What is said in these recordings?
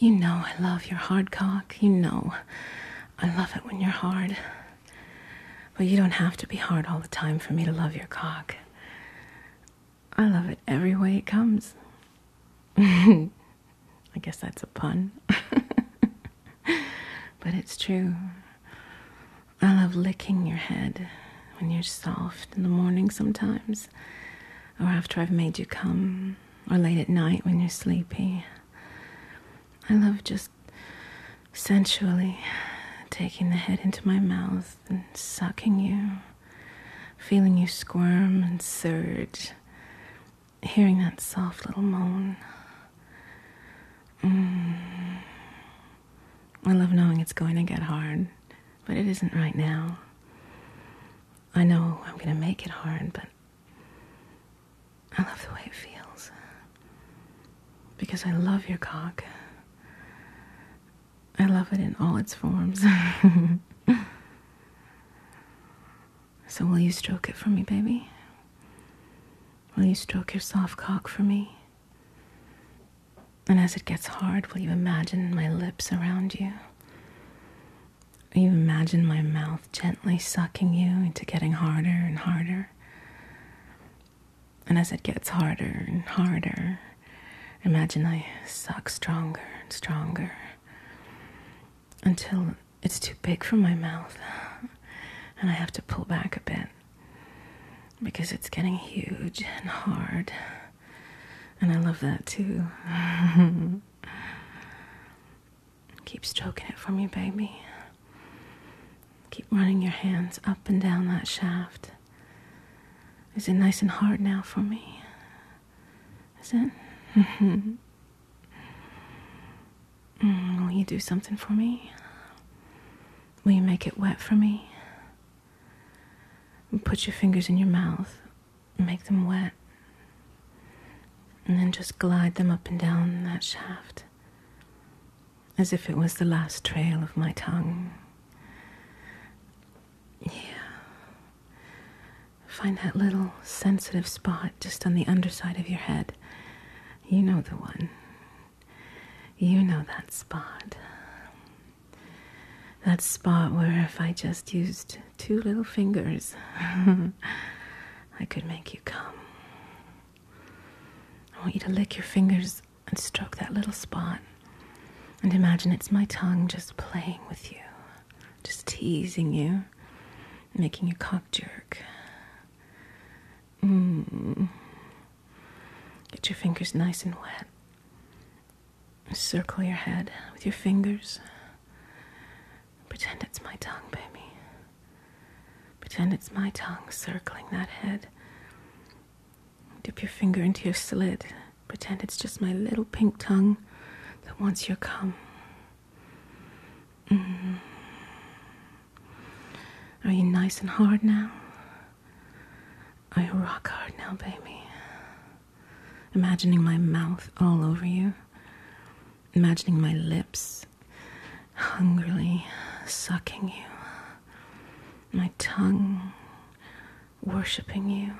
You know I love your hard cock. You know I love it when you're hard. But you don't have to be hard all the time for me to love your cock. I love it every way it comes. I guess that's a pun. But it's true. I love licking your head when you're soft in the morning sometimes, or after I've made you come, or late at night when you're sleepy. I love just sensually taking the head into my mouth and sucking you, feeling you squirm and surge, hearing that soft little moan. I love knowing it's going to get hard, but it isn't right now. I know I'm going to make it hard, but I love the way it feels. Because I love your cock. I love it in all its forms. So will you stroke it for me, baby? Will you stroke your soft cock for me? And as it gets hard, will you imagine my lips around you? Will you imagine my mouth gently sucking you into getting harder and harder? And as it gets harder and harder, imagine I suck stronger and stronger until it's too big for my mouth and I have to pull back a bit because it's getting huge and hard. And I love that too. Keep stroking it for me, baby. Keep running your hands up and down that shaft. Is it nice and hard now for me? Is it? Will you do something for me? Will you make it wet for me? Put your fingers in your mouth and make them wet. And then just glide them up and down that shaft as if it was the last trail of my tongue. Yeah. Find that little sensitive spot just on the underside of your head. You know the one. You know that spot. That spot where if I just used 2 little fingers, I could make you come. I want you to lick your fingers and stroke that little spot. And imagine it's my tongue just playing with you, just teasing you, making your cock jerk. Get your fingers nice and wet. Circle your head with your fingers. Pretend it's my tongue, baby. Pretend it's my tongue circling that head. Dip your finger into your slit. Pretend it's just my little pink tongue that wants your cum. Are you nice and hard now? Are you rock hard now, baby? Imagining my mouth all over you. Imagining my lips hungrily sucking you. My tongue worshipping you.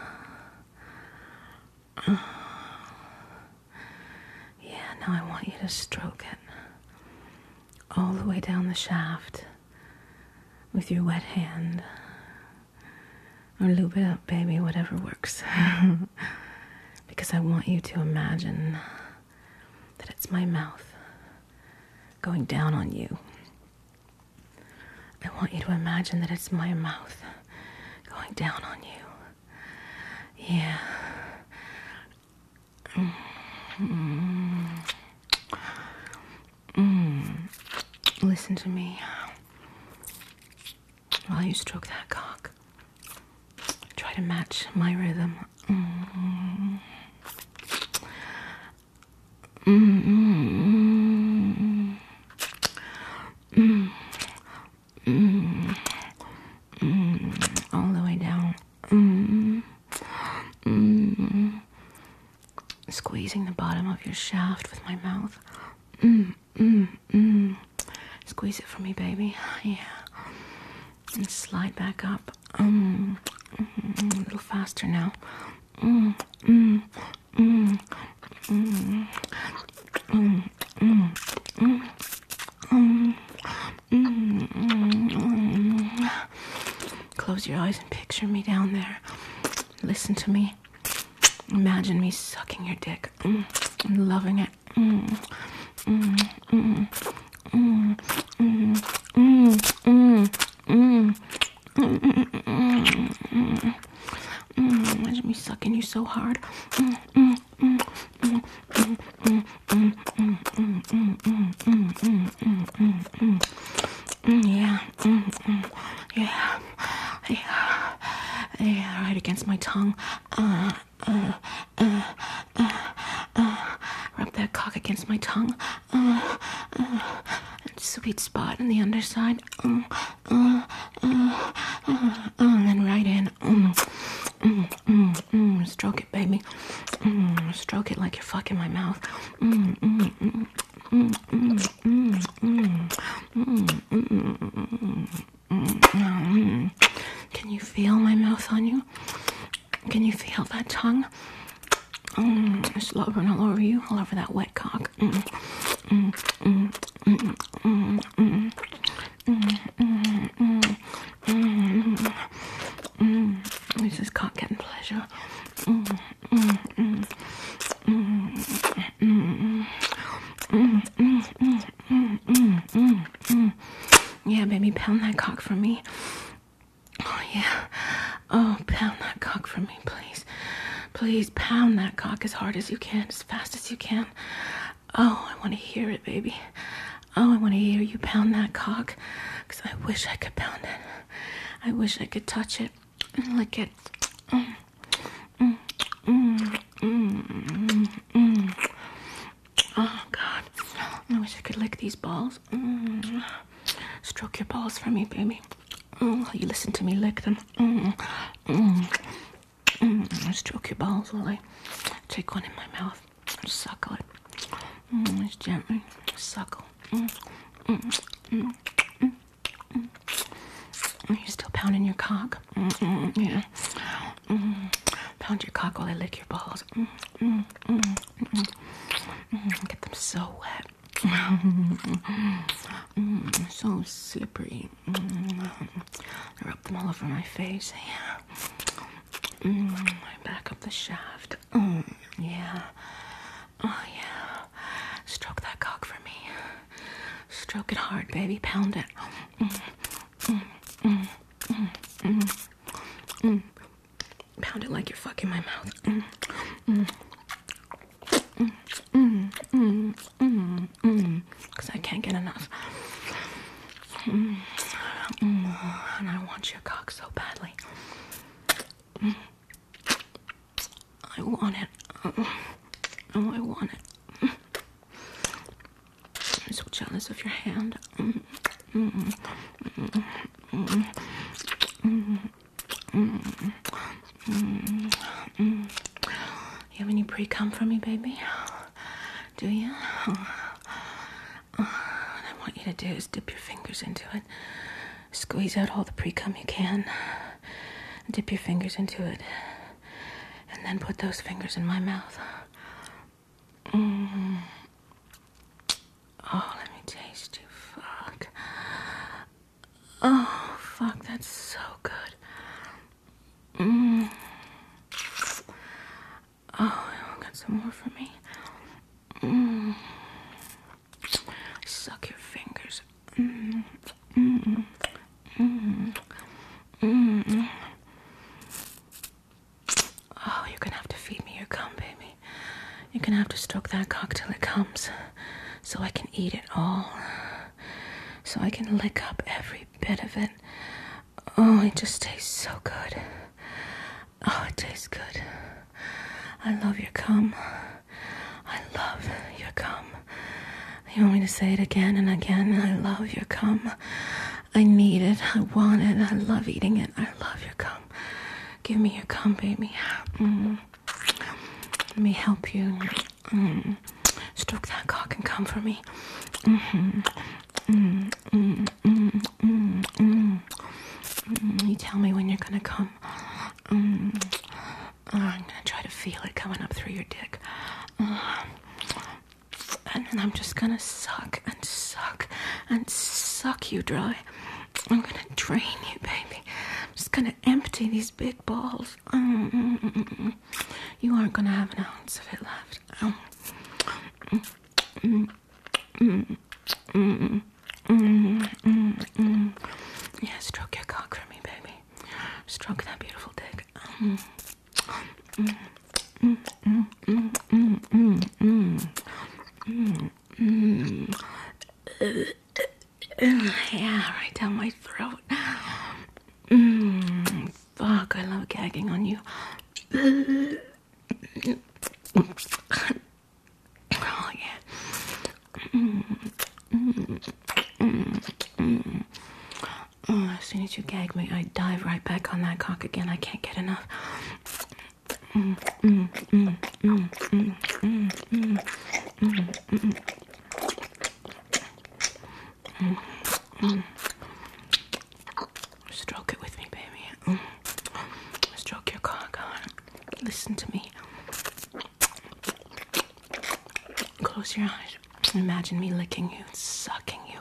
Yeah, now I want you to stroke it all the way down the shaft with your wet hand. Or lube it up, baby, whatever works. Because I want you to imagine that it's my mouth going down on you. I want you to imagine that it's my mouth going down on you. Yeah. Listen to me while you stroke that cock. Try to match my rhythm. All the way down. Squeezing the bottom of your shaft with my mouth. Squeeze it for me, baby. Yeah. And slide back up. A little faster now. Close your eyes and picture me down there. Listen to me. Imagine me sucking your dick. And loving it. Imagine me sucking you so hard. Yeah. Yeah, right against my tongue. Rub that cock against my tongue. Sweet spot on the underside. And then right in. Stroke it, baby. Stroke it like you're fucking my mouth. Can you feel my mouth on you? Can you feel that tongue? Slobbering all over you, all over that wet cock. This is cock getting pleasure. Yeah, baby, pound that cock for me. Oh, yeah. Oh, pound that cock for me, please. Please pound that cock as hard as you can, as fast as you can. Oh, I want to hear it, baby. Oh, I want to hear you pound that cock. Because I wish I could pound it. I wish I could touch it and lick it. Oh, God. I wish I could lick these balls. Stroke your balls for me, baby. You listen to me lick them. Stroke your balls while I take one in my mouth. Suckle it. Just gently suckle. You're still pounding your cock. Yeah. Pound your cock while I lick your balls. Get them so wet. So slippery. I rub them all over my face. Yeah. I back up the shaft. Yeah. Oh, yeah. Stroke that cock for me. Stroke it hard, baby. Pound it. Pound it like you're fucking my mouth. Because I can't get enough. And I want your cock so badly. I want it. Oh, I want it. I'm so jealous of your hand. You have any pre-cum for me, baby? Do you? What I want you to do is dip your fingers into it. Squeeze out all the pre-cum you can. Dip your fingers into it. And then put those fingers in my mouth. Oh, let me taste you. Fuck. Oh, fuck, that's so good. Oh, got some more for me. Suck your fingers. Oh, you're gonna have to feed me your cum, baby. You're gonna have to stroke that cock till it comes, so I can eat it all. So I can lick up every bit of it. Oh, it just tastes so good. Oh, it tastes good. I love your cum. I love your cum. You want me to say it again and again? I love your cum. I need it. I want it. I love eating it. I love your cum. Give me your cum, baby. Let me help you. Stroke that cock and come for me. You tell me when you're gonna come. I'm gonna try to feel it coming up through your dick. And then I'm just gonna suck and suck and suck you dry. I'm gonna drain you, baby. I'm just gonna empty these big balls. You aren't gonna have an ounce of it left. Yeah, stroke your cock for me, baby. Stroke that beautiful dick. Yeah, right down my throat. Fuck, I love gagging on you. Oh, yeah. As soon as you gag me, I dive right back on that cock again. I can't get enough. Stroke it with me, baby. Stroke your cock. Listen to me. Close your eyes. Imagine me licking you, sucking you.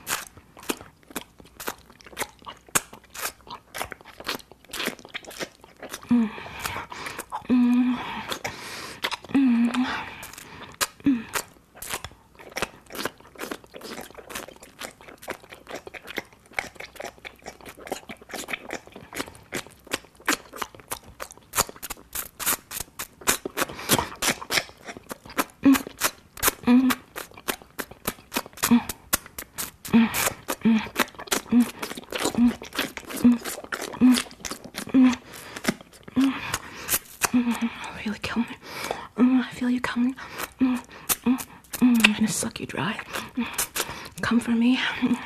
Really kill me. I feel you coming. I'm gonna suck you dry. Come for me.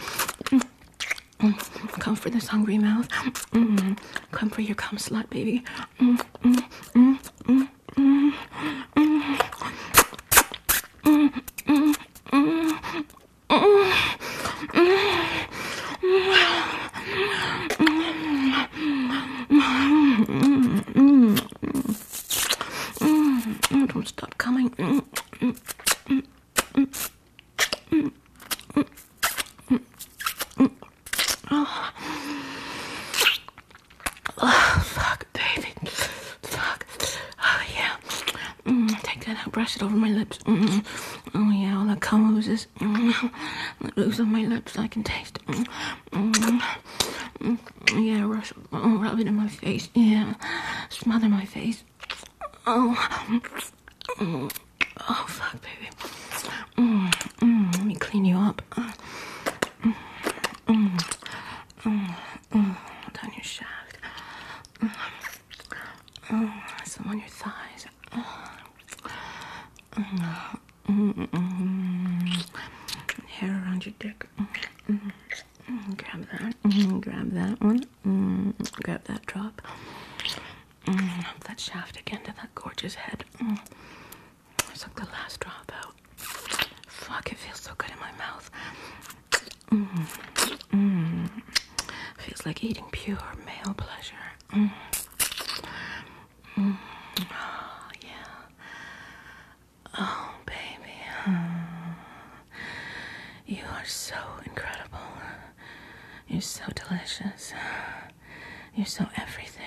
Come for this hungry mouth. Come for your cum slut, baby. Don't stop coming. Oh, fuck, baby. Fuck. Oh, yeah. Take that out, brush it over my lips. Oh, yeah, all that cum oozes. It oozes on my lips, I can taste it. Yeah, rub it in my face. Yeah, smother my face. Oh, fuck, baby. Let me clean you up. Down your shaft. Some on your thighs. Hair around your dick. Grab that. Grab that one. Grab that drop. Up that shaft again to that gorgeous head. Suck the last drop out. Fuck, it feels so good in my mouth. Feels like eating pure male pleasure. Oh, yeah. Oh, baby. You are so incredible. You're so delicious. You're so everything.